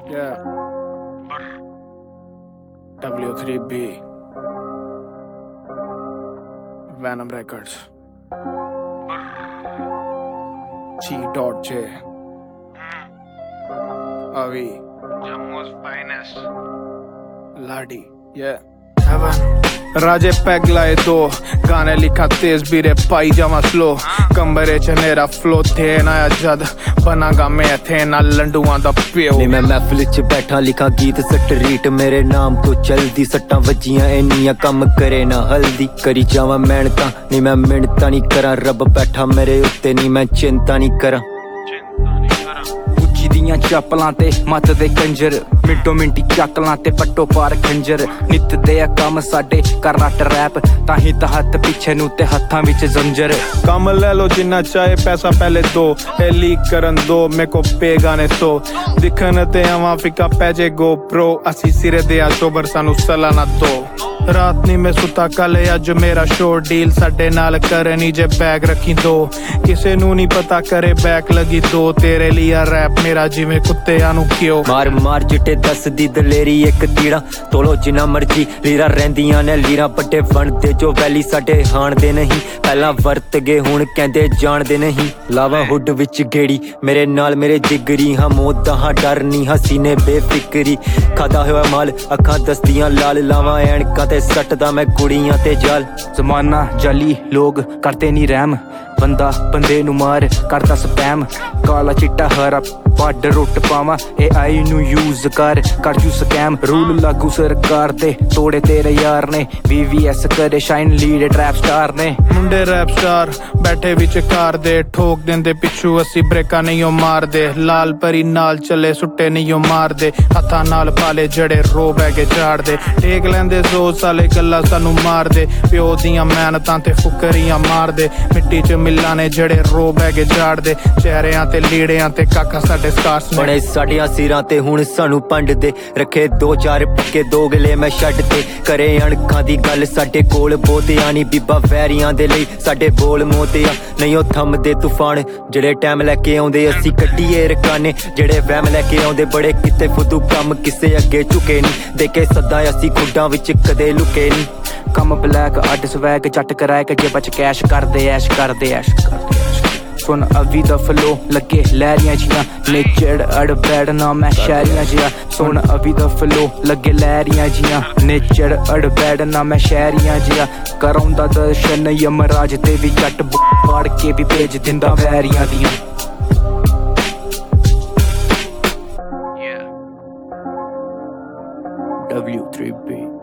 Yeah. W3B. Venom Records. G.J. Avi. Jammu's finest. Ladi. Yeah. Heaven. राजे peg लाए दो गाने लिखा तेज बीरे पाई जावा स्लो कमरे च नेरा फ्लो थे आया जद बनागा मैं थे ना लंडुआं दा प्यो नी मैं महफिल च बैठा लिखा गीत स्ट्रीट मेरे नाम तो चलदी सट्टां वजियां इन्नियां कम करे ना हल्दी करी जावा मेहनतां नी मैं मिन्नतां नी करा रब बैठा मेरे उत्ते नी मैं चिंता नी करा दियां चप्पलां ते मत दे कंजर मिंटो मिंटी चक्कलां ते पट्टो पार खंजर नित दे कम साडे करना रैप ताही हत्थ पिछे नू ते हत्थां विच जंजर कम ले लो जिन्ना चाहे पैसा पहले दो ए लीक करन दो मेरे को पे गाने सो दिखन ते आवा फिका पैजे गो प्रो असी सिरे दे आ चोबर सानू सला ना दो रात नी मैं सुता कल अज मेरा शो डील साडे नाल करनी जे बैग रखी दो किसे नू नहीं पता करे बैक लगी दो तेरे लिए रैप मेरा जिवें कुत्ते आनू क्यों मार मार जिटे दस दी दलेरी एक तीड़ा तोलो जिन्ना मर्जी लीरा रहिंदियां ने लीरा बड़े बनदे जो वैली साडे हाण दे नहीं पहला वरत गए हुण कहंदे जान दे नहीं लावा हुड विच गेड़ी मेरे नाल मेरे जिगरी हां मौत दा हां डर नहीं हां सीने बेफिक्री खादा होया माल अखां दसदियां लाल लावा ऐनकां ते सटदा मैं कुड़ियां ते जाल जमाना जाली लोग करते नी रहम बंदा बंदे नू मार करदा स्पैम काला चिट्टा हरा पाड रुट पावा ए आई नू यूज कर जू स्कैम रूल लागू सरकार दे तोड़े तेरे यार ने VVS करे शाइन लीड ट्रैप स्टार ने मुंडे रैप स्टार बैठे विच कार दे ठोक देंदे पिछू असी ब्रेका नहीं मार दे लाल परी नाल चले सुट्टे नहीं मार दे हत्थां नाल पाले जड़े रो बैगे झाड़ दे टेक लैंदे सो साले गल्ला सानू मार दे प्यो दियां मेहनतां ते फुकरियां मार दे मिट्टी च मिल्लां ने जड़े रो बैगे झाड़ दे चेहरियां ते लीड़ियां ते काका साडे स्कार्स ने बड़े साडियां सिरां ते हुण सानू पंड दे रखे दो चार पक्के दोगले मैं छड्ड ते करे अणखां दी गल साडे कोल बोतियां नी बीबा वैरियां दे लई साडे बोल मोतिया नहीं ओ थमदे तूफान जेड़े टाइम लैके आउंदे असी कड्डीए रकाने जेड़े वैम लैके आउंदे बड़े किते फुदू कम किसे अगे झुके नी देखे सदा असी खुड्डां विच कदे लुके नी कम ब्लैक अड स्वैग चट कराए के जेब च कैश करदे ऐश करदे ऐश सुन अवी दा फ्लो लगे लहरियां जियां नेचर अड़ बैड ना मैं शहरियां जिया सुन अवी दा फ्लो लगे लहरियां जियां नेचर अड़ बैड ना मैं शहरियां जिया कराउंदा दर्शन यमराज ते भी जट पाड़ के भी भेज दिंदा वैरियां दियां W3B